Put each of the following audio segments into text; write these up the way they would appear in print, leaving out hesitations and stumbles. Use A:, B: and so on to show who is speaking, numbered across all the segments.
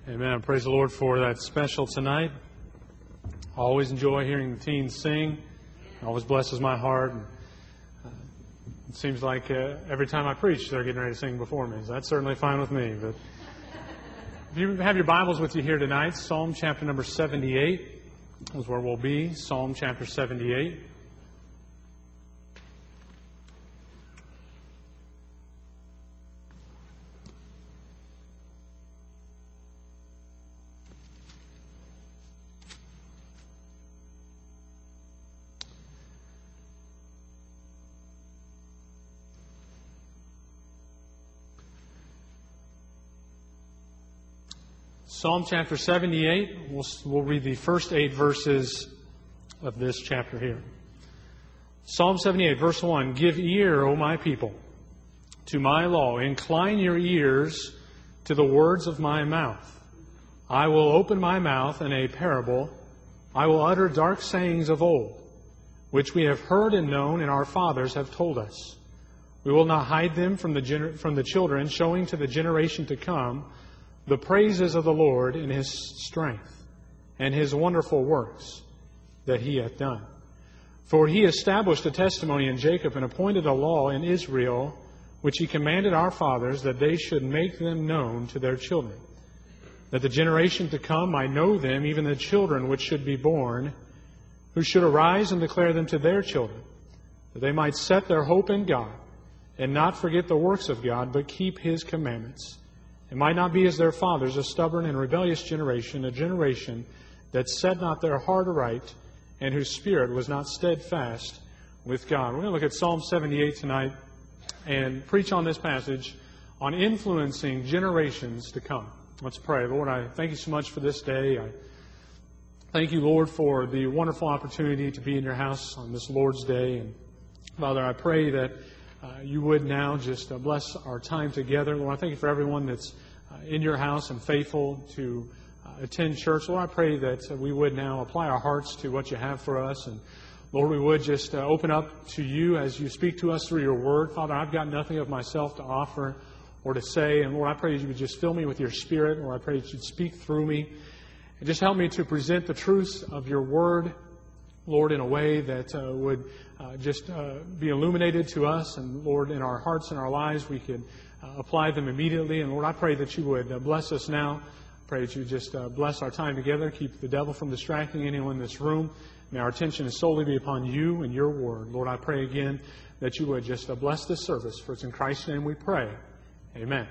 A: Amen. Praise the Lord for that special tonight. I always enjoy hearing the teens sing. It always blesses my heart. And, it seems like every time I preach, they're getting ready to sing before me. So that's certainly fine with me. But if you have your Bibles with you here tonight, Psalm chapter number 78 is where we'll be. Psalm chapter 78. Psalm chapter 78, we'll read the first 8 verses of this chapter here. Psalm 78, verse 1, Give ear, O my people, to my law. Incline your ears to the words of my mouth. I will open my mouth in a parable. I will utter dark sayings of old, which we have heard and known, and our fathers have told us. We will not hide them from the children, showing to the generation to come the praises of the Lord in His strength, and His wonderful works that He hath done. For He established a testimony in Jacob, and appointed a law in Israel, which He commanded our fathers, that they should make them known to their children, that the generation to come might know them, even the children which should be born, who should arise and declare them to their children, that they might set their hope in God, and not forget the works of God, but keep His commandments, and might not be as their fathers, a stubborn and rebellious generation, a generation that set not their heart aright, and whose spirit was not steadfast with God. We're going to look at Psalm 78 tonight and preach on this passage on influencing generations to come. Let's pray. Lord, I thank You so much for this day. I thank You, Lord, for the wonderful opportunity to be in Your house on this Lord's Day. And Father, I pray that You would now just bless our time together. Lord, I thank You for everyone that's in Your house and faithful to attend church. Lord, I pray that we would now apply our hearts to what You have for us. And Lord, we would just open up to You as You speak to us through Your Word. Father, I've got nothing of myself to offer or to say. And Lord, I pray that You would just fill me with Your Spirit. Lord, I pray that You'd speak through me. And just help me to present the truths of Your Word, Lord, in a way that would just be illuminated to us. And Lord, in our hearts and our lives, we could apply them immediately. And Lord, I pray that You would bless us now. I pray that You just bless our time together. Keep the devil from distracting anyone in this room. May our attention solely be upon You and Your Word. Lord, I pray again that You would just bless this service. For it's in Christ's name we pray. Amen.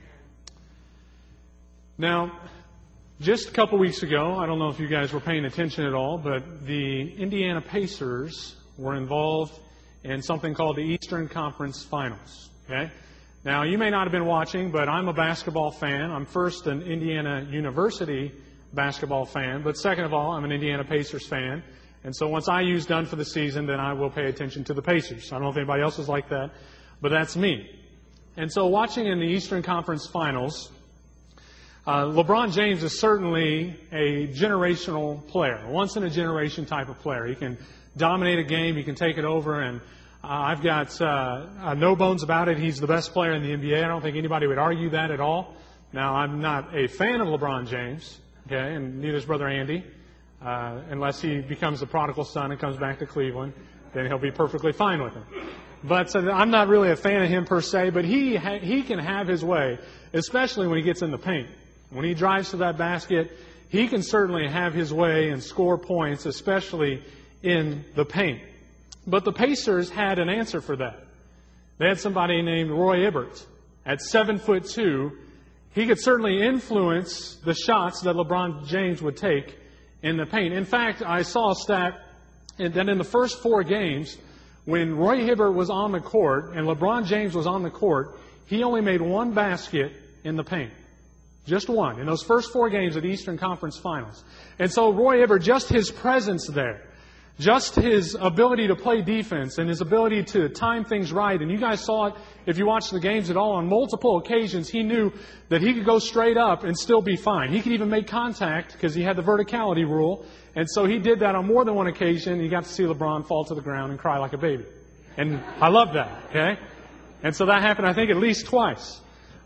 A: Now, just a couple weeks ago, I don't know if you guys were paying attention at all, but the Indiana Pacers were involved in something called the Eastern Conference Finals. Okay? Now, you may not have been watching, but I'm a basketball fan. I'm first an Indiana University basketball fan, but second of all, I'm an Indiana Pacers fan. And so once IU's done for the season, then I will pay attention to the Pacers. I don't know if anybody else is like that, but that's me. And so watching in the Eastern Conference Finals, LeBron James is certainly a generational player, a once-in-a-generation type of player. He can dominate a game. He can take it over. And I've got no bones about it. He's the best player in the NBA. I don't think anybody would argue that at all. Now, I'm not a fan of LeBron James, okay, and neither is Brother Andy, unless he becomes the prodigal son and comes back to Cleveland. Then he'll be perfectly fine with him. But I'm not really a fan of him per se, but he can have his way, especially when he gets in the paint. When he drives to that basket, he can certainly have his way and score points, especially in the paint. But the Pacers had an answer for that. They had somebody named Roy Hibbert. At 7'2", he could certainly influence the shots that LeBron James would take in the paint. In fact, I saw a stat that in the first 4 games, when Roy Hibbert was on the court and LeBron James was on the court, he only made 1 basket in the paint. Just 1 in those first 4 games of the Eastern Conference Finals. And so Roy Hibbert, just his presence there, just his ability to play defense and his ability to time things right. And you guys saw it if you watched the games at all. On multiple occasions, he knew that he could go straight up and still be fine. He could even make contact because he had the verticality rule. And so he did that on more than one occasion. You got to see LeBron fall to the ground and cry like a baby. And I love that, okay? And so that happened, I think, at least twice.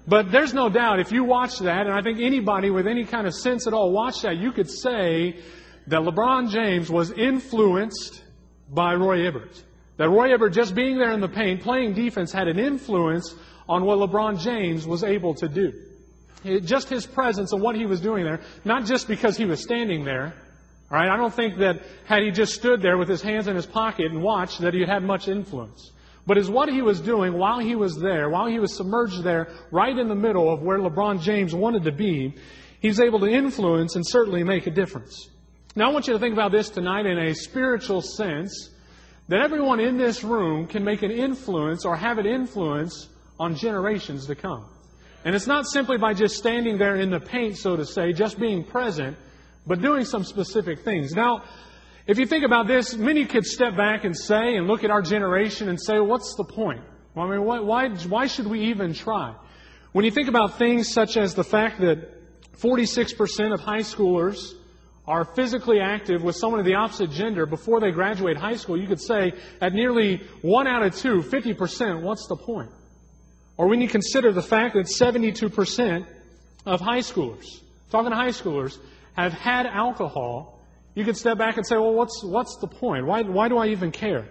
A: But there's no doubt, if you watch that, and I think anybody with any kind of sense at all watched that, you could say that LeBron James was influenced by Roy Hibbert. That Roy Hibbert just being there in the paint, playing defense, had an influence on what LeBron James was able to do. Just his presence and what he was doing there, not just because he was standing there. All right, I don't think that had he just stood there with his hands in his pocket and watched that he'd had much influence. But is what he was doing while he was there, while he was submerged there, right in the middle of where LeBron James wanted to be, he was able to influence and certainly make a difference. Now I want you to think about this tonight in a spiritual sense, that everyone in this room can make an influence or have an influence on generations to come. And it's not simply by just standing there in the paint, so to say, just being present, but doing some specific things. Now, if you think about this, many could step back and say, and look at our generation and say, what's the point? Well, I mean, why should we even try? When you think about things such as the fact that 46% of high schoolers are physically active with someone of the opposite gender before they graduate high school, you could say at nearly 1 out of 2, 50%, what's the point? Or when you consider the fact that 72% of high schoolers, talking to high schoolers, have had alcohol, you could step back and say, well, what's the point? Why do I even care?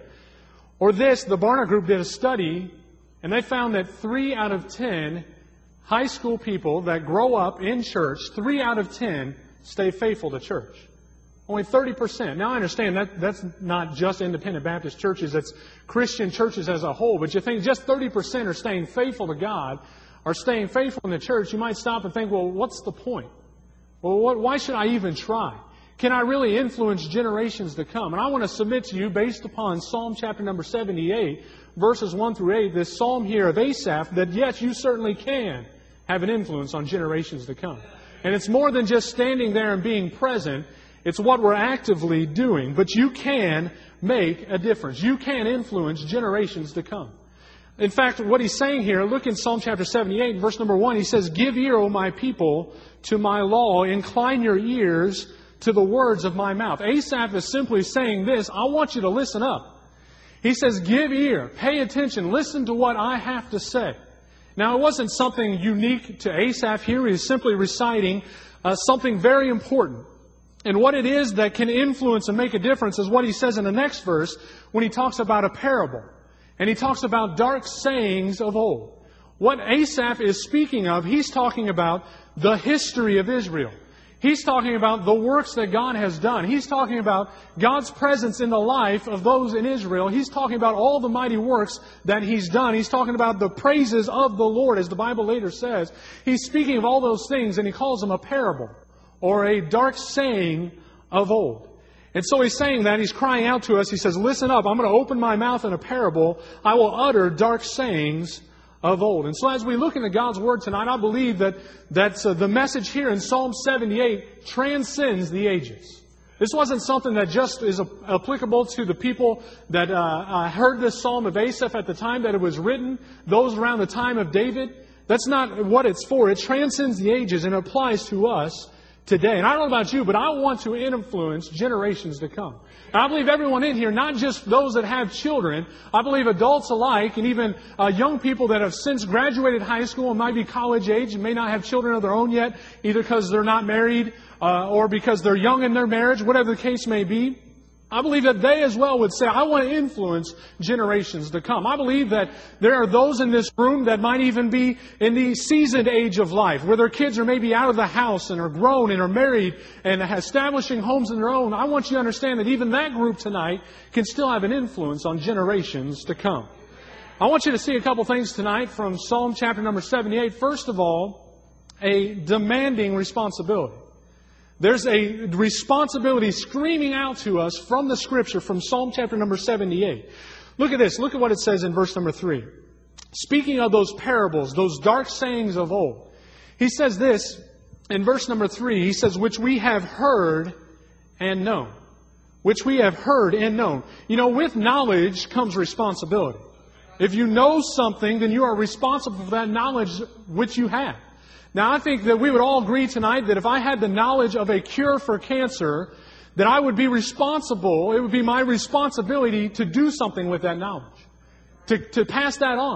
A: Or this, the Barna Group did a study, and they found that 3 out of 10 high school people that grow up in church, 3 out of 10 stay faithful to church. Only 30%. Now I understand that's not just independent Baptist churches, that's Christian churches as a whole, but you think just 30% are staying faithful to God, are staying faithful in the church, you might stop and think, well, what's the point? Well, why should I even try? Can I really influence generations to come? And I want to submit to you, based upon Psalm chapter number 78, verses 1 through 8, this psalm here of Asaph, that yes, you certainly can have an influence on generations to come. And it's more than just standing there and being present. It's what we're actively doing. But you can make a difference. You can influence generations to come. In fact, what he's saying here, look in Psalm chapter 78, verse number 1, he says, "Give ear, O my people, to my law. Incline your ears to the words of my mouth." Asaph is simply saying this, I want you to listen up. He says, give ear, pay attention, listen to what I have to say. Now, it wasn't something unique to Asaph here. He is simply reciting something very important. And what it is that can influence and make a difference is what he says in the next verse when he talks about a parable. And he talks about dark sayings of old. What Asaph is speaking of, he's talking about the history of Israel. He's talking about the works that God has done. He's talking about God's presence in the life of those in Israel. He's talking about all the mighty works that He's done. He's talking about the praises of the Lord, as the Bible later says. He's speaking of all those things, and he calls them a parable, or a dark saying of old. And so he's saying that, he's crying out to us. He says, listen up, I'm going to open my mouth in a parable. I will utter dark sayings of old. And so as we look into God's Word tonight, I believe that the message here in Psalm 78 transcends the ages. This wasn't something that just is applicable to the people that heard this Psalm of Asaph at the time that it was written, those around the time of David. That's not what it's for. It transcends the ages and applies to us today. And I don't know about you, but I want to influence generations to come. And I believe everyone in here, not just those that have children, I believe adults alike, and even young people that have since graduated high school and might be college age and may not have children of their own yet, either because they're not married or because they're young in their marriage, whatever the case may be. I believe that they as well would say, I want to influence generations to come. I believe that there are those in this room that might even be in the seasoned age of life, where their kids are maybe out of the house and are grown and are married and establishing homes of their own. I want you to understand that even that group tonight can still have an influence on generations to come. I want you to see a couple things tonight from Psalm chapter number 78. First of all, a demanding responsibility. There's a responsibility screaming out to us from the Scripture, from Psalm chapter number 78. Look at this. Look at what it says in verse number 3. Speaking of those parables, those dark sayings of old, he says this in verse number 3. He says, which we have heard and known. Which we have heard and known. You know, with knowledge comes responsibility. If you know something, then you are responsible for that knowledge which you have. Now, I think that we would all agree tonight that if I had the knowledge of a cure for cancer, that I would be responsible, it would be my responsibility to do something with that knowledge, to pass that on.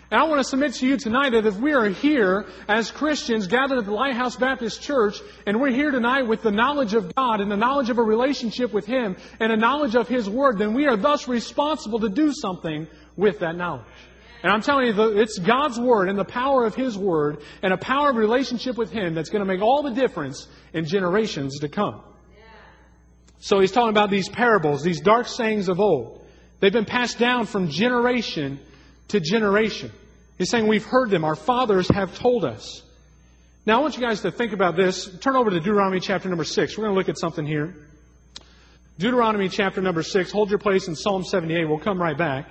A: And I want to submit to you tonight that if we are here as Christians gathered at the Lighthouse Baptist Church, and we're here tonight with the knowledge of God and the knowledge of a relationship with Him and a knowledge of His Word, then we are thus responsible to do something with that knowledge. And I'm telling you, it's God's Word and the power of His Word and a power of relationship with Him that's going to make all the difference in generations to come. So he's talking about these parables, these dark sayings of old. They've been passed down from generation to generation. He's saying we've heard them. Our fathers have told us. Now I want you guys to think about this. Turn over to Deuteronomy chapter number 6. We're going to look at something here. Deuteronomy chapter number 6. Hold your place in Psalm 78. We'll come right back.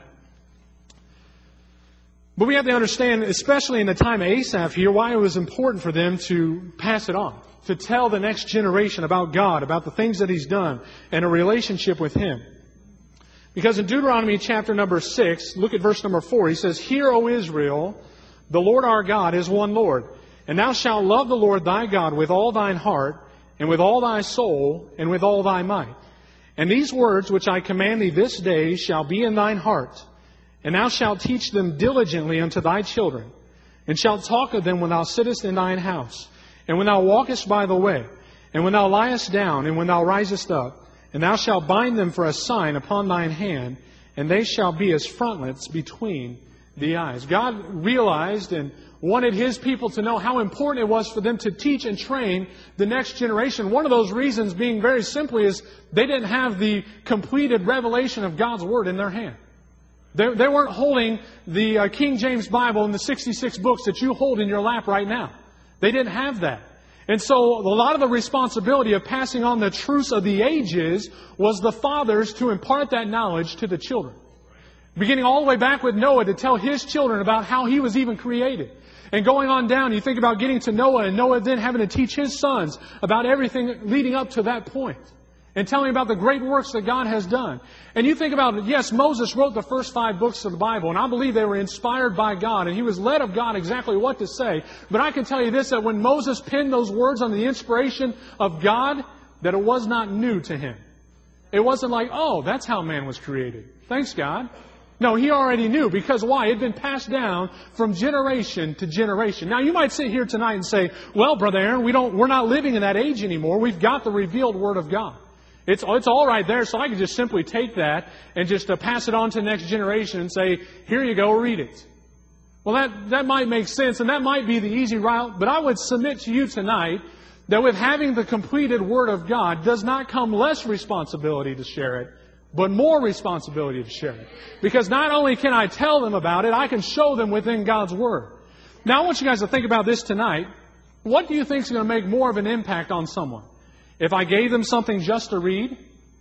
A: But we have to understand, especially in the time of Asaph here, why it was important for them to pass it on. To tell the next generation about God, about the things that He's done, and a relationship with Him. Because in Deuteronomy chapter number 6, look at verse number 4. He says, Hear, O Israel, the Lord our God is one Lord. And thou shalt love the Lord thy God with all thine heart, and with all thy soul, and with all thy might. And these words which I command thee this day shall be in thine heart. And thou shalt teach them diligently unto thy children, and shalt talk of them when thou sittest in thine house, and when thou walkest by the way, and when thou liest down, and when thou risest up. And thou shalt bind them for a sign upon thine hand, and they shall be as frontlets between the eyes. God realized and wanted His people to know how important it was for them to teach and train the next generation. One of those reasons being very simply is they didn't have the completed revelation of God's Word in their hand. They weren't holding the King James Bible and the 66 books that you hold in your lap right now. They didn't have that. And so a lot of the responsibility of passing on the truths of the ages was the fathers to impart that knowledge to the children. Beginning all the way back with Noah to tell his children about how he was even created. And going on down, you think about getting to Noah and Noah then having to teach his sons about everything leading up to that point. And telling about the great works that God has done. And you think about it, yes, Moses wrote the first 5 books of the Bible, and I believe they were inspired by God, and he was led of God exactly what to say. But I can tell you this, that when Moses penned those words on the inspiration of God, that it was not new to him. It wasn't like, oh, that's how man was created. Thanks, God. No, he already knew. Because why? It had been passed down from generation to generation. Now, you might sit here tonight and say, well, Brother Aaron, we're not living in that age anymore. We've got the revealed Word of God. It's all right there, so I can just simply take that and just pass it on to the next generation and say, here you go, read it. Well, that might make sense, and that might be the easy route, but I would submit to you tonight that with having the completed Word of God does not come less responsibility to share it, but more responsibility to share it. Because not only can I tell them about it, I can show them within God's Word. Now, I want you guys to think about this tonight. What do you think is going to make more of an impact on someone? If I gave them something just to read,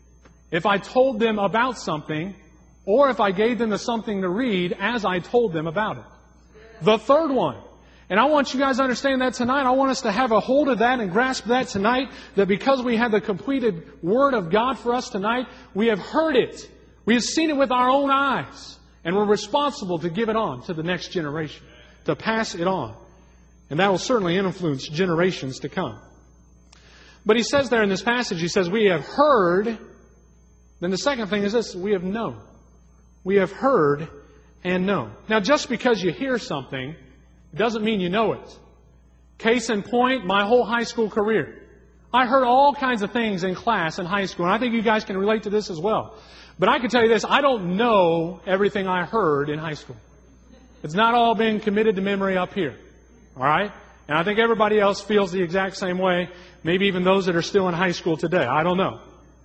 A: if I told them about something, or if I gave them something to read as I told them about it. The third one. And I want you guys to understand that tonight. I want us to have a hold of that and grasp that tonight, that because we have the completed Word of God for us tonight, we have heard it. We have seen it with our own eyes. And we're responsible to give it on to the next generation, to pass it on. And that will certainly influence generations to come. But he says there in this passage, he says, we have heard. Then the second thing is this, we have known. We have heard and known. Now, just because you hear something doesn't mean you know it. Case in point, my whole high school career. I heard all kinds of things in class in high school, and I think you guys can relate to this as well. But I can tell you this, I don't know everything I heard in high school. It's not all been committed to memory up here. All right? And I think everybody else feels the exact same way. Maybe even those that are still in high school today. I don't know.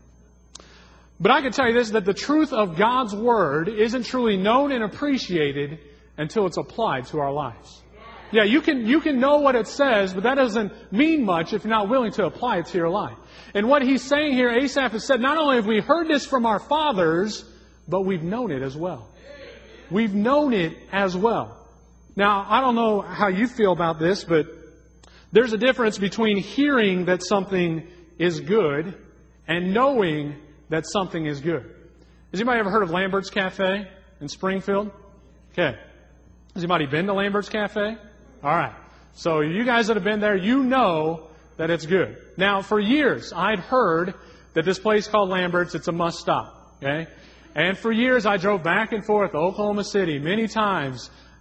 A: But I can tell you this, that the truth of God's Word isn't truly known and appreciated until it's applied to our lives. Yeah, you can know what it says, but that doesn't mean much if you're not willing to apply it to your life. And what he's saying here, Asaph has said, not only have we heard this from our fathers, but we've known it as well. We've known it as well. Now, I don't know how you feel about this, but there's a difference between hearing that something is good and knowing that something is good. Has anybody ever heard of Lambert's Cafe in Springfield? Okay. Has anybody been to Lambert's Cafe? All right. So you guys that have been there, you know that it's good. Now, for years, I'd heard that this place called Lambert's, it's a must stop. Okay? And for years, I drove back and forth to Oklahoma City many times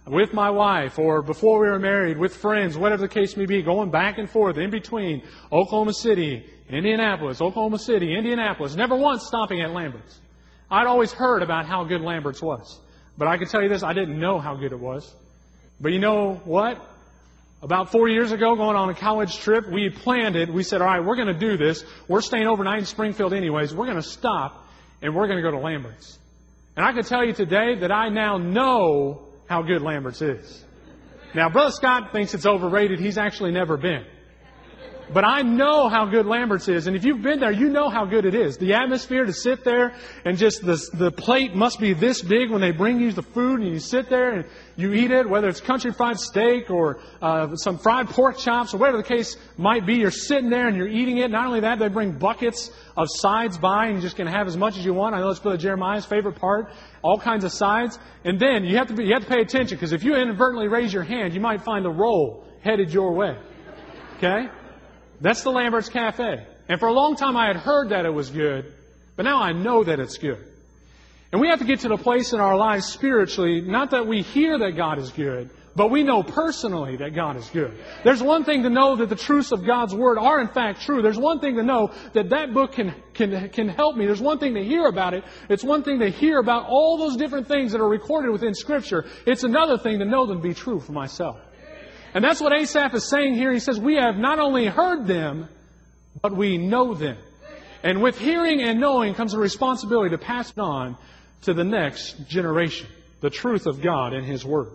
A: with my wife, or before we were married, with friends, whatever the case may be, going back and forth in between Oklahoma City, Indianapolis, Oklahoma City, Indianapolis, never once stopping at Lambert's. I'd always heard about how good Lambert's was. But I can tell you this, I didn't know how good it was. But you know what? About 4 years ago, going on a college trip, we planned it. We said, all right, we're going to do this. We're staying overnight in Springfield anyways. We're going to stop, and we're going to go to Lambert's. And I can tell you today that I now know how good Lambert's is. Now, Brother Scott thinks it's overrated. He's actually never been. But I know how good Lambert's is. And if you've been there, you know how good it is. The atmosphere to sit there and just the plate must be this big when they bring you the food and you sit there and you eat it, whether it's country fried steak or some fried pork chops or whatever the case might be. You're sitting there and you're eating it. Not only that, they bring buckets of sides by and you just can have as much as you want. I know it's Brother Jeremiah's favorite part. All kinds of sides. And then you have to pay attention because if you inadvertently raise your hand, you might find the roll headed your way. Okay? That's the Lambert's Cafe. And for a long time I had heard that it was good, but now I know that it's good. And we have to get to the place in our lives spiritually, not that we hear that God is good, but we know personally that God is good. There's one thing to know that the truths of God's Word are in fact true. There's one thing to know that that book can help me. There's one thing to hear about it. It's one thing to hear about all those different things that are recorded within Scripture. It's another thing to know them to be true for myself. And that's what Asaph is saying here. He says, we have not only heard them, but we know them. And with hearing and knowing comes a responsibility to pass it on to the next generation. The truth of God and His Word.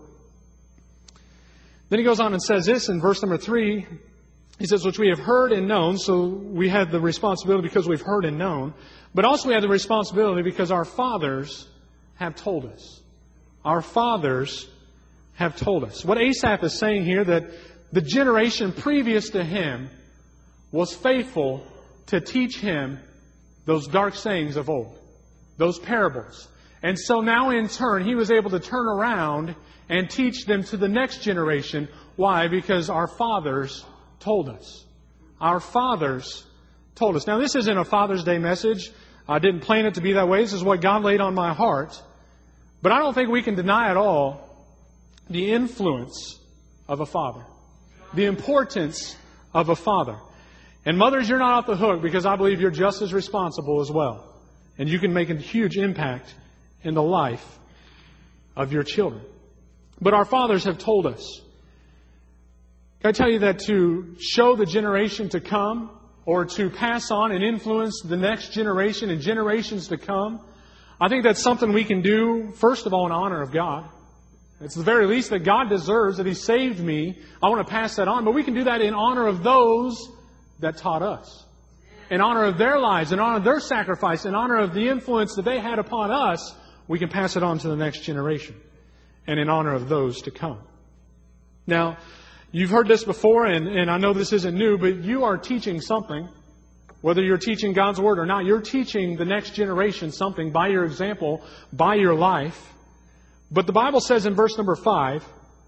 A: Then he goes on and says this in verse number 3. He says, which we have heard and known. So we have the responsibility because we've heard and known. But also we have the responsibility because our fathers have told us. Our fathers have told us. What Asaph is saying here, that the generation previous to him was faithful to teach him those dark sayings of old, those parables. And so now in turn, he was able to turn around and teach them to the next generation. Why? Because our fathers told us. Our fathers told us. Now this isn't a Father's Day message. I didn't plan it to be that way. This is what God laid on my heart. But I don't think we can deny at all the influence of a father. The importance of a father. And mothers, you're not off the hook because I believe you're just as responsible as well. And you can make a huge impact in the life of your children. But our fathers have told us. Can I tell you that to show the generation to come or to pass on and influence the next generation and generations to come, I think that's something we can do, first of all, in honor of God. It's the very least that God deserves, that He saved me. I want to pass that on. But we can do that in honor of those that taught us. In honor of their lives, in honor of their sacrifice, in honor of the influence that they had upon us, we can pass it on to the next generation. And in honor of those to come. Now, you've heard this before, and I know this isn't new, but you are teaching something. Whether you're teaching God's Word or not, you're teaching the next generation something by your example, by your life. But the Bible says in verse number 5,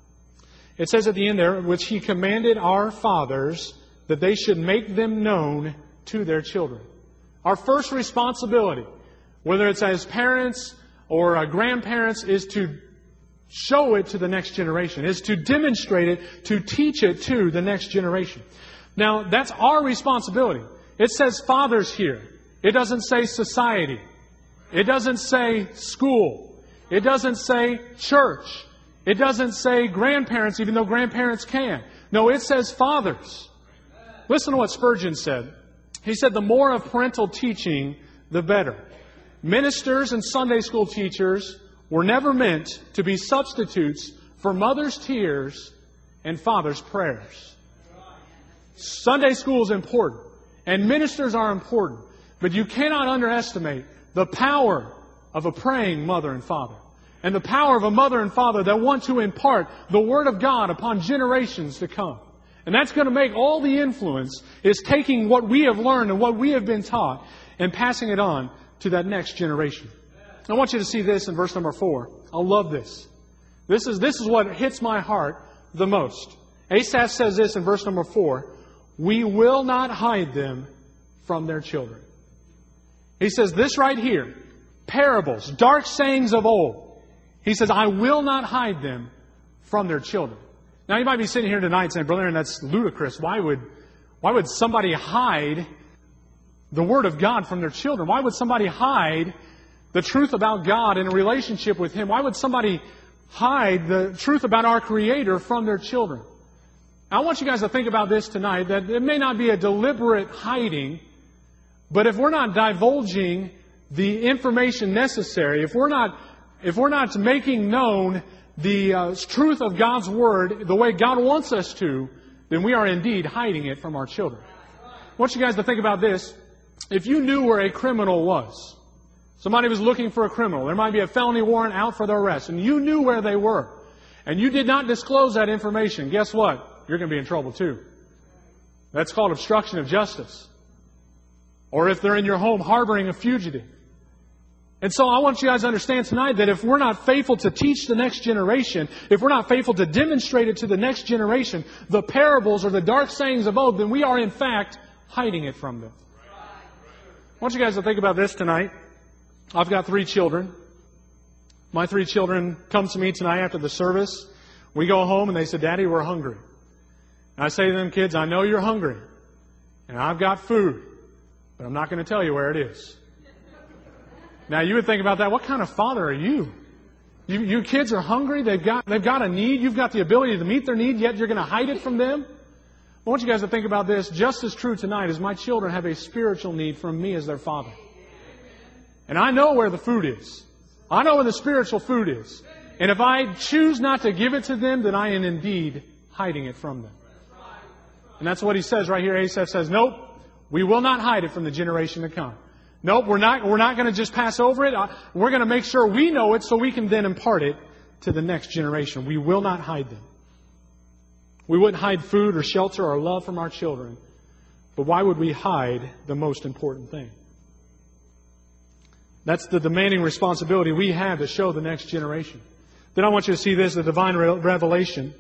A: it says at the end there, which He commanded our fathers that they should make them known to their children. Our first responsibility, whether it's as parents or grandparents, is to show it to the next generation, is to demonstrate it, to teach it to the next generation. Now, that's our responsibility. It says fathers here. It doesn't say society. It doesn't say school. It doesn't say church. It doesn't say grandparents, even though grandparents can. No, it says fathers. Listen to what Spurgeon said. He said, the more of parental teaching, the better. Ministers and Sunday school teachers were never meant to be substitutes for mother's tears and father's prayers. Sunday school is important, and ministers are important, but you cannot underestimate the power of a praying mother and father, and the power of a mother and father that want to impart the Word of God upon generations to come. And that's going to make all the influence, is taking what we have learned and what we have been taught and passing it on to that next generation. I want you to see this in verse number 4. I love this. This is what hits my heart the most. Asaph says this in verse number 4. We will not hide them from their children. He says this right here. Parables, dark sayings of old. He says, I will not hide them from their children. Now, you might be sitting here tonight saying, Brother Aaron, that's ludicrous. Why would somebody hide the Word of God from their children? Why would somebody hide the truth about God in a relationship with Him? Why would somebody hide the truth about our Creator from their children? I want you guys to think about this tonight, that it may not be a deliberate hiding, but if we're not divulging the information necessary, if we're not making known the truth of God's Word the way God wants us to, then we are indeed hiding it from our children. I want you guys to think about this. If you knew where a criminal was, somebody was looking for a criminal, there might be a felony warrant out for their arrest, and you knew where they were, and you did not disclose that information, guess what? You're going to be in trouble too. That's called obstruction of justice. Or if they're in your home harboring a fugitive. And so I want you guys to understand tonight that if we're not faithful to teach the next generation, if we're not faithful to demonstrate it to the next generation, the parables or the dark sayings of old, then we are in fact hiding it from them. I want you guys to think about this tonight. I've got 3 children. My 3 children come to me tonight after the service. We go home and they say, Daddy, we're hungry. And I say to them, kids, I know you're hungry. And I've got food. But I'm not going to tell you where it is. Now, you would think about that. What kind of father are you? You kids are hungry. They've got a need. You've got the ability to meet their need, yet you're going to hide it from them. I want you guys to think about this. Just as true tonight as my children have a spiritual need from me as their father. And I know where the food is. I know where the spiritual food is. And if I choose not to give it to them, then I am indeed hiding it from them. And that's what he says right here. Asaph says, nope, we will not hide it from the generation to come. Nope, we're not going to just pass over it. We're going to make sure we know it so we can then impart it to the next generation. We will not hide them. We wouldn't hide food or shelter or love from our children. But why would we hide the most important thing? That's the demanding responsibility we have to show the next generation. Then I want you to see this, the divine revelation.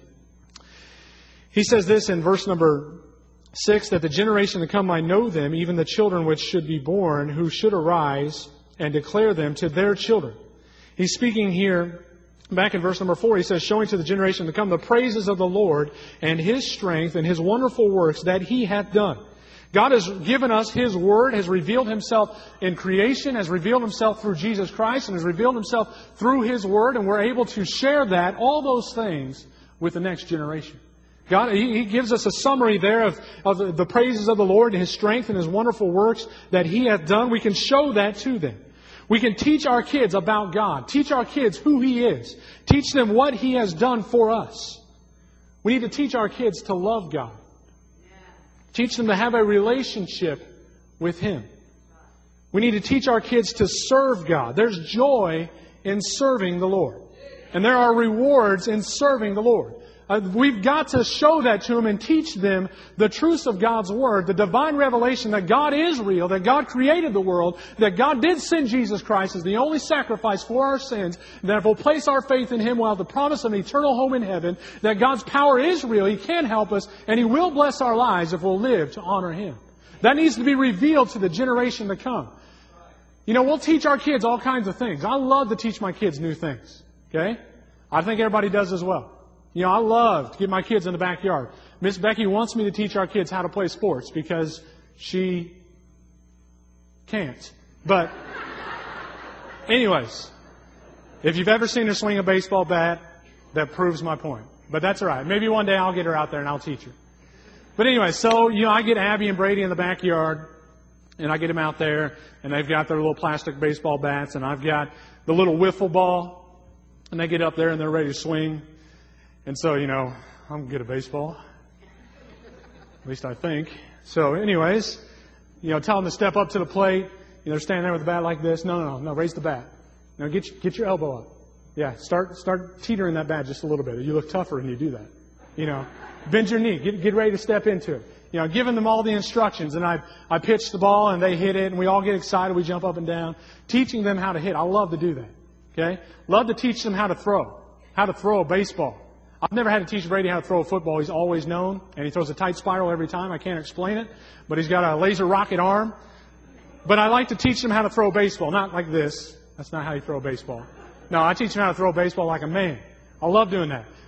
A: He says this in verse number 6, that the generation to come might know them, even the children which should be born, who should arise and declare them to their children. He's speaking here, back in verse number 4, he says, showing to the generation to come the praises of the Lord and His strength and His wonderful works that He hath done. God has given us His Word, has revealed Himself in creation, has revealed Himself through Jesus Christ, and has revealed Himself through His Word, and we're able to share that, all those things, with the next generation. God, He gives us a summary there of the praises of the Lord and His strength and His wonderful works that He hath done. We can show that to them. We can teach our kids about God. Teach our kids who He is. Teach them what He has done for us. We need to teach our kids to love God. Teach them to have a relationship with Him. We need to teach our kids to serve God. There's joy in serving the Lord. And there are rewards in serving the Lord. We've got to show that to them and teach them the truths of God's Word, the divine revelation that God is real, that God created the world, that God did send Jesus Christ as the only sacrifice for our sins, that if we'll place our faith in Him, we'll have the promise of an eternal home in heaven, that God's power is real, He can help us, and He will bless our lives if we'll live to honor Him. That needs to be revealed to the generation to come. You know, we'll teach our kids all kinds of things. I love to teach my kids new things. Okay? I think everybody does as well. You know, I love to get my kids in the backyard. Miss Becky wants me to teach our kids how to play sports because she can't. But anyways, if you've ever seen her swing a baseball bat, that proves my point. But that's all right. Maybe one day I'll get her out there and I'll teach her. But anyway, so, you know, I get Abby and Brady in the backyard and I get them out there and they've got their little plastic baseball bats and I've got the little wiffle ball and they get up there and they're ready to swing. And so, you know, I'm good at baseball. At least I think. So anyways, you know, tell them to step up to the plate. You know, they're standing there with the bat like this. No, raise the bat. Now get your elbow up. Yeah, start teetering that bat just a little bit. You look tougher when you do that. You know, bend your knee. Get ready to step into it. You know, giving them all the instructions. And I pitch the ball and they hit it and we all get excited. We jump up and down. Teaching them how to hit. I love to do that. Okay? Love to teach them how to throw a baseball. I've never had to teach Brady how to throw a football. He's always known, and he throws a tight spiral every time. I can't explain it, but he's got a laser rocket arm. But I like to teach him how to throw a baseball, not like this. That's not how you throw a baseball. No, I teach him how to throw a baseball like a man. I love doing that.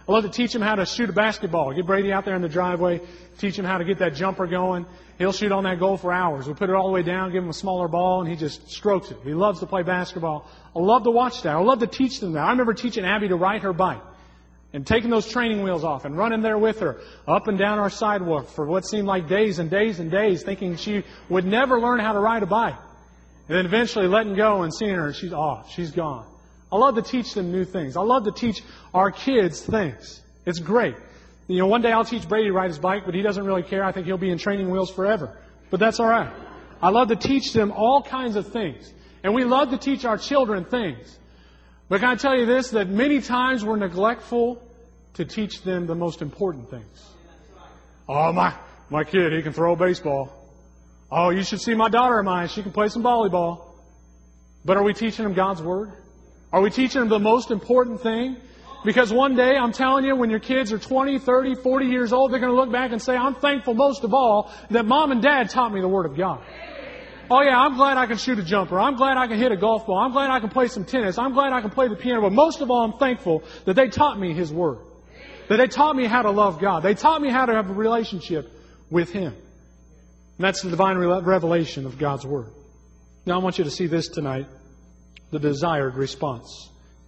A: I love to teach him how to shoot a basketball. Get Brady out there in the driveway, teach him how to get that jumper going. He'll shoot on that goal for hours. We put it all the way down, give him a smaller ball, and he just strokes it. He loves to play basketball. I love to watch that. I love to teach them that. I remember teaching Abby to ride her bike and taking those training wheels off and running there with her up and down our sidewalk for what seemed like days and days and days, thinking she would never learn how to ride a bike. And then eventually letting go and seeing her, she's off. She's gone. I love to teach them new things. I love to teach our kids things. It's great. You know, one day I'll teach Brady to ride his bike, but he doesn't really care. I think he'll be in training wheels forever. But that's all right. I love to teach them all kinds of things. And we love to teach our children things. But can I tell you this, that many times we're neglectful to teach them the most important things. Oh, my kid, he can throw a baseball. Oh, you should see my daughter of mine. She can play some volleyball. But are we teaching them God's Word? Are we teaching them the most important thing? Because one day, I'm telling you, when your kids are 20, 30, 40 years old, they're going to look back and say, I'm thankful most of all that Mom and Dad taught me the Word of God. Oh yeah, I'm glad I can shoot a jumper. I'm glad I can hit a golf ball. I'm glad I can play some tennis. I'm glad I can play the piano. But most of all, I'm thankful that they taught me His Word. That they taught me how to love God. They taught me how to have a relationship with Him. And that's the divine revelation of God's Word. Now I want you to see this tonight, the desired response.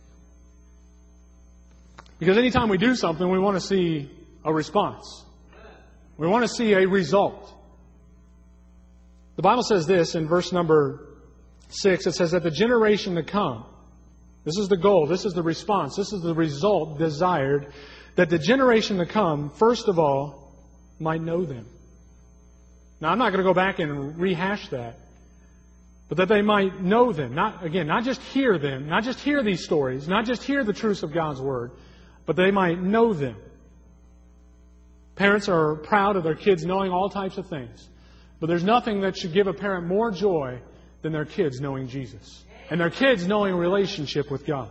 A: Because anytime we do something, we want to see a response. We want to see a result. The Bible says this in verse number 6. It says that the generation to come, this is the goal, this is the response, this is the result desired, that the generation to come, first of all, might know them. Now, I'm not going to go back and rehash that, but that they might know them. Not just hear them, not just hear these stories, not just hear the truths of God's Word, but they might know them. Parents are proud of their kids knowing all types of things. But there's nothing that should give a parent more joy than their kids knowing Jesus. And their kids knowing a relationship with God.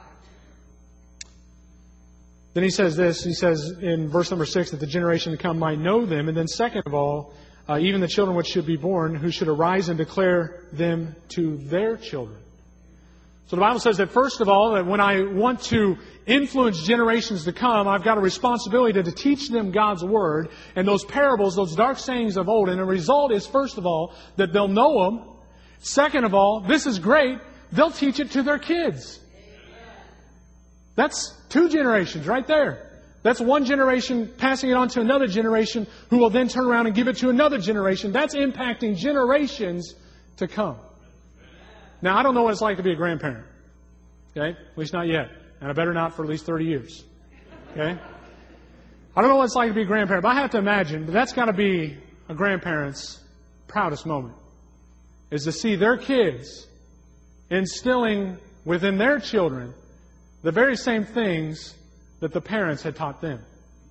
A: Then he says this, he says in verse number 6 that the generation to come might know them. And then second of all, even the children which should be born, who should arise and declare them to their children. So the Bible says that first of all, that when I want to influence generations to come, I've got a responsibility to teach them God's Word and those parables, those dark sayings of old. And the result is, first of all, that they'll know them. Second of all, this is great, they'll teach it to their kids. That's 2 generations right there. That's one generation passing it on to another generation who will then turn around and give it to another generation. That's impacting generations to come. Now, I don't know what it's like to be a grandparent. Okay? At least not yet. And I better not for at least 30 years. Okay? I don't know what it's like to be a grandparent, but I have to imagine that that's got to be a grandparent's proudest moment. Is to see their kids instilling within their children the very same things that the parents had taught them.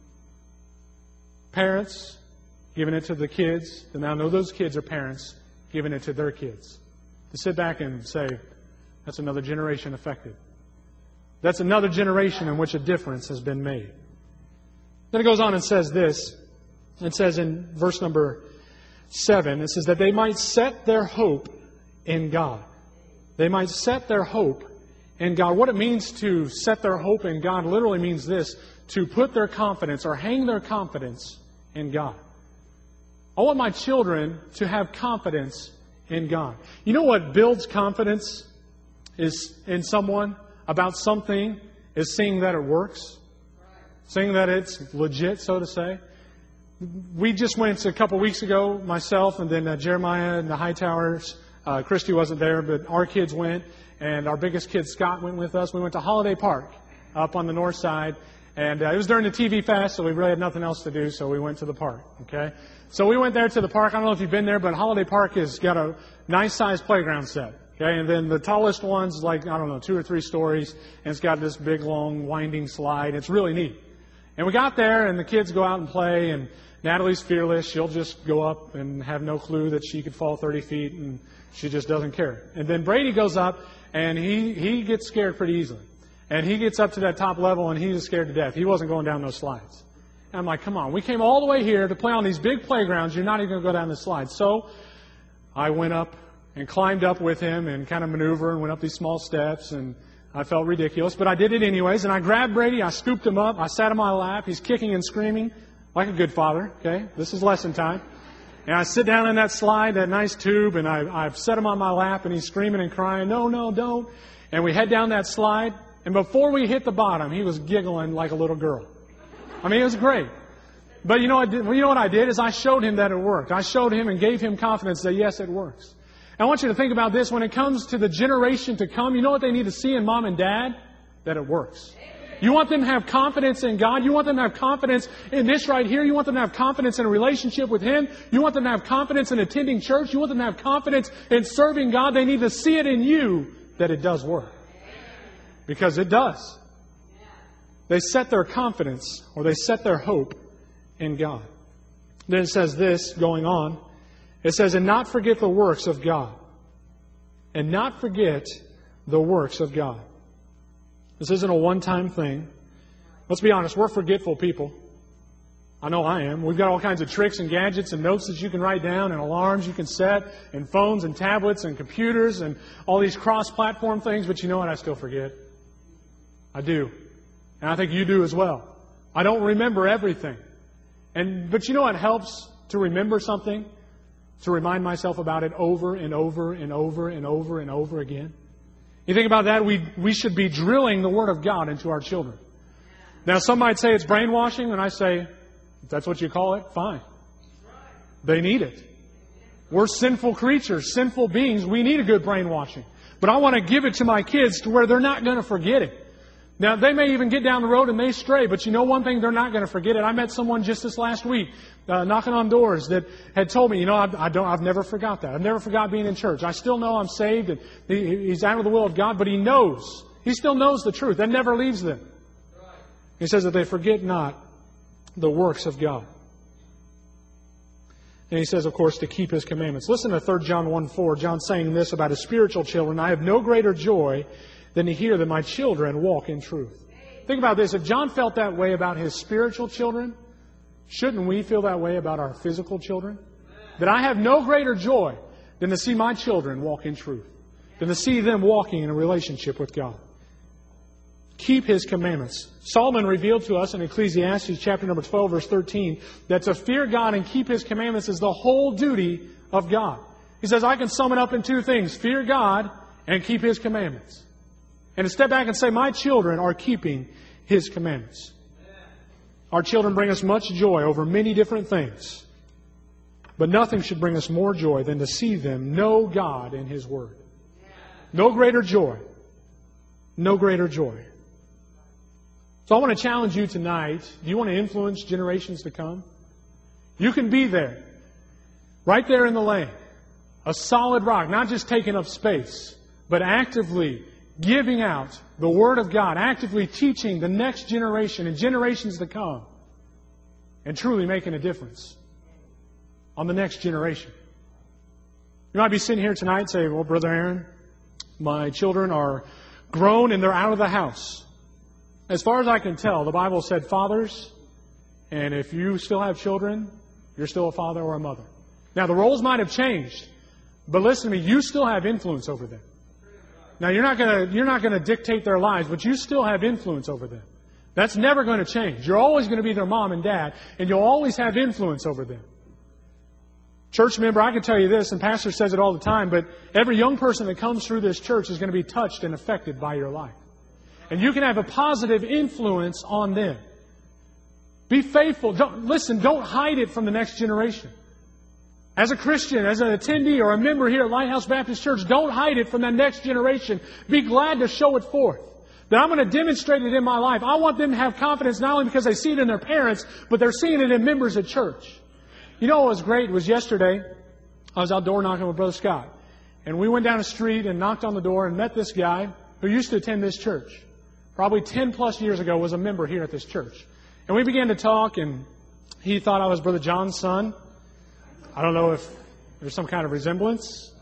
A: Parents giving it to the kids, and now know those kids are parents giving it to their kids. To sit back and say, that's another generation affected. That's another generation in which a difference has been made. Then it goes on and says this. It says in verse number 7, it says that they might set their hope in God. They might set their hope in God. What it means to set their hope in God literally means this, to put their confidence or hang their confidence in God. I want my children to have confidence in God. You know what builds confidence is in someone about something is seeing that it works. Seeing that it's legit, so to say. We just went a couple weeks ago, myself and then Jeremiah and the Hightowers. Christy wasn't there, but our kids went. And our biggest kid, Scott, went with us. We went to Holiday Park up on the north side. And it was during the TV fest, so we really had nothing else to do, so we went to the park. Okay? So we went there to the park. I don't know if you've been there, but Holiday Park has got a nice-sized playground set. Okay? And then the tallest one's like, 2 or 3 stories. And it's got this big, long, winding slide. It's really neat. And we got there, and the kids go out and play, and Natalie's fearless. She'll just go up and have no clue that she could fall 30 feet, and she just doesn't care. And then Brady goes up, and he gets scared pretty easily. And he gets up to that top level, and he's scared to death. He wasn't going down those slides. And I'm like, come on, we came all the way here to play on these big playgrounds. You're not even going to go down the slides. So I went up and climbed up with him and kind of maneuvered and went up these small steps. And I felt ridiculous, but I did it anyways. And I grabbed Brady, I scooped him up, I sat on my lap. He's kicking and screaming like a good father. Okay, this is lesson time. And I sit down in that slide, that nice tube, and I've set him on my lap, and he's screaming and crying, no, don't. And we head down that slide, and before we hit the bottom, he was giggling like a little girl. I mean, it was great. But you know what I did is I showed him that it worked. I showed him and gave him confidence that yes, it works. And I want you to think about this. When it comes to the generation to come, you know what they need to see in mom and dad? That it works. You want them to have confidence in God. You want them to have confidence in this right here. You want them to have confidence in a relationship with Him. You want them to have confidence in attending church. You want them to have confidence in serving God. They need to see it in you that it does work. Because it does. They set their confidence or they set their hope in God. Then it says this going on. It says, and not forget the works of God. And not forget the works of God. This isn't a one-time thing. Let's be honest, we're forgetful people. I know I am. We've got all kinds of tricks and gadgets and notes that you can write down and alarms you can set and phones and tablets and computers and all these cross-platform things, but you know what? I still forget. I do. And I think you do as well. I don't remember everything. But you know what helps to remember something? To remind myself about it over and over and over and over and over again. You think about that, we should be drilling the Word of God into our children. Now, some might say it's brainwashing, and I say, if that's what you call it, fine. They need it. We're sinful creatures, sinful beings. We need a good brainwashing. But I want to give it to my kids to where they're not going to forget it. Now, they may even get down the road and may stray, but you know one thing, they're not going to forget it. I met someone just this last week, knocking on doors, that had told me, you know, I've never forgot that. I've never forgot being in church. I still know I'm saved and he's out of the will of God, but he knows. He still knows the truth. That never leaves them. He says that they forget not the works of God. And he says, of course, to keep His commandments. Listen to 3 John 1:4. John saying this about His spiritual children. I have no greater joy than to hear that my children walk in truth. Think about this. If John felt that way about his spiritual children, shouldn't we feel that way about our physical children? That I have no greater joy than to see my children walk in truth, than to see them walking in a relationship with God. Keep His commandments. Solomon revealed to us in Ecclesiastes chapter number 12, verse 13, that to fear God and keep His commandments is the whole duty of God. He says, I can sum it up in two things: fear God and keep His commandments. And to step back and say, my children are keeping His commandments. Our children bring us much joy over many different things. But nothing should bring us more joy than to see them know God in His Word. No greater joy. No greater joy. So I want to challenge you tonight. Do you want to influence generations to come? You can be there. Right there in the lane. A solid rock. Not just taking up space, but actively giving out the Word of God, actively teaching the next generation and generations to come, and truly making a difference on the next generation. You might be sitting here tonight and say, well, Brother Aaron, my children are grown and they're out of the house. As far as I can tell, the Bible said fathers, and if you still have children, you're still a father or a mother. Now, the roles might have changed, but listen to me, you still have influence over them. Now, you're not going to dictate their lives, but you still have influence over them. That's never going to change. You're always going to be their mom and dad, and you'll always have influence over them. Church member, I can tell you this, and Pastor says it all the time, but every young person that comes through this church is going to be touched and affected by your life. And you can have a positive influence on them. Be faithful. Don't hide it from the next generation. As a Christian, as an attendee or a member here at Lighthouse Baptist Church, don't hide it from that next generation. Be glad to show it forth. That I'm going to demonstrate it in my life. I want them to have confidence not only because they see it in their parents, but they're seeing it in members at church. You know what was great was yesterday, I was out door knocking with Brother Scott. And we went down the street and knocked on the door and met this guy who used to attend this church. Probably 10 plus years ago was a member here at this church. And we began to talk, and he thought I was Brother John's son. I don't know if there's some kind of resemblance.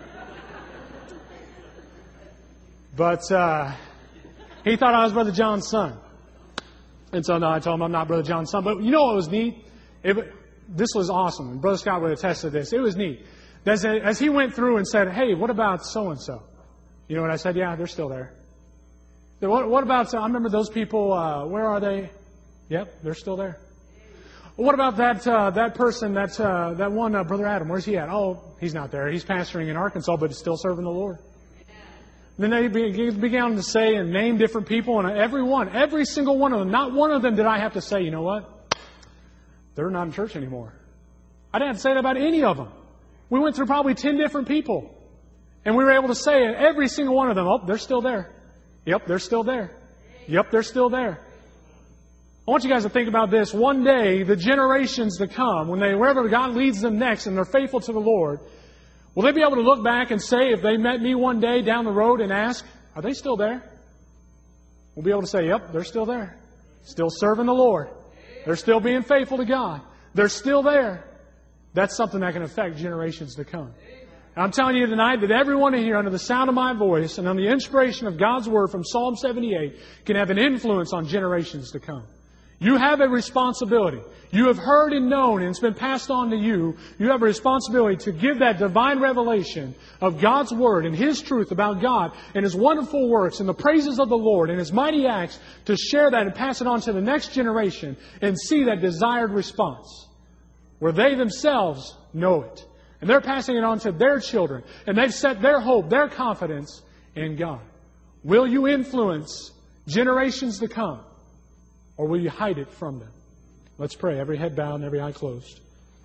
A: But he thought I was Brother John's son. And so I told him I'm not Brother John's son. But you know what was neat? This was awesome. And Brother Scott would attest to this. It was neat. As he went through and said, hey, what about so-and-so? You know what I said? Yeah, they're still there. What about, I remember those people, where are they? Yep, they're still there. What about that person, that one, Brother Adam, where's he at? Oh, he's not there. He's pastoring in Arkansas, but still serving the Lord. Then they began to say and name different people, and every single one of them, not one of them did I have to say, you know what? They're not in church anymore. I didn't have to say that about any of them. We went through probably 10 different people, and we were able to say it, every single one of them, oh, they're still there. Yep, they're still there. Yep, they're still there. I want you guys to think about this. One day, the generations to come, wherever God leads them next and they're faithful to the Lord, will they be able to look back and say, if they met me one day down the road and ask, are they still there? We'll be able to say, yep, they're still there. Still serving the Lord. They're still being faithful to God. They're still there. That's something that can affect generations to come. And I'm telling you tonight that everyone in here, under the sound of my voice and on the inspiration of God's Word from Psalm 78, can have an influence on generations to come. You have a responsibility. You have heard and known, and it's been passed on to you. You have a responsibility to give that divine revelation of God's Word and His truth about God and His wonderful works and the praises of the Lord and His mighty acts, to share that and pass it on to the next generation and see that desired response where they themselves know it. And they're passing it on to their children, and they've set their hope, their confidence in God. Will you influence generations to come? Or will you hide it from them? Let's pray. Every head bowed and every eye closed.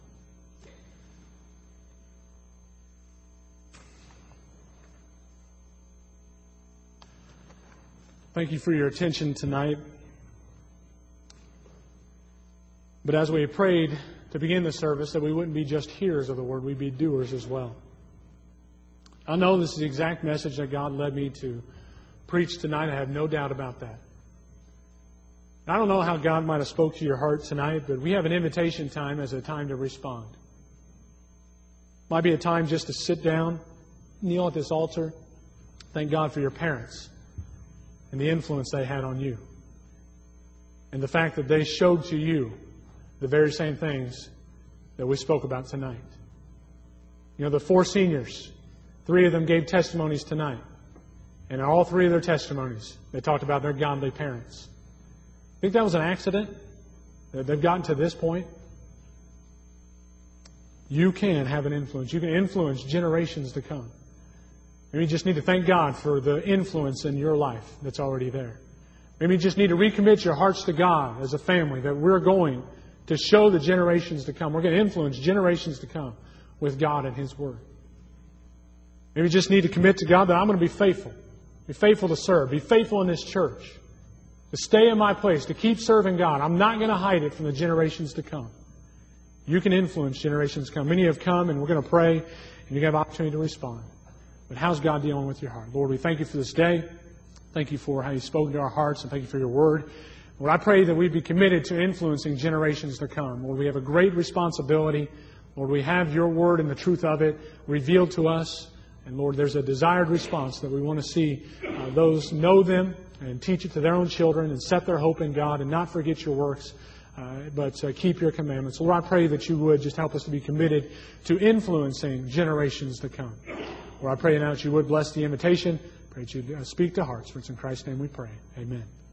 A: Thank you for your attention tonight. But as we prayed to begin the service, that we wouldn't be just hearers of the Word, we'd be doers as well. I know this is the exact message that God led me to preach tonight. I have no doubt about that. I don't know how God might have spoke to your heart tonight, but we have an invitation time as a time to respond. Might be a time just to sit down, kneel at this altar, thank God for your parents and the influence they had on you. And the fact that they showed to you the very same things that we spoke about tonight. You know, the 4 seniors, 3 of them gave testimonies tonight. And in all 3 of their testimonies, they talked about their godly parents. Think that was an accident? That they've gotten to this point? You can have an influence. You can influence generations to come. Maybe you just need to thank God for the influence in your life that's already there. Maybe you just need to recommit your hearts to God as a family, that we're going to show the generations to come. We're going to influence generations to come with God and His Word. Maybe you just need to commit to God that I'm going to be faithful. Be faithful to serve. Be faithful in this church. To stay in my place, to keep serving God. I'm not going to hide it from the generations to come. You can influence generations to come. Many have come, and we're going to pray, and you have opportunity to respond. But how's God dealing with your heart? Lord, we thank You for this day. Thank You for how You spoke to our hearts, and thank You for Your Word. Lord, I pray that we'd be committed to influencing generations to come. Lord, we have a great responsibility. Lord, we have Your Word and the truth of it revealed to us. And Lord, there's a desired response that we want to see those know Them and teach it to their own children and set their hope in God and not forget Your works, but keep Your commandments. Lord, I pray that You would just help us to be committed to influencing generations to come. Lord, I pray now that You would bless the invitation. Pray that You'd speak to hearts. For it's in Christ's name we pray. Amen.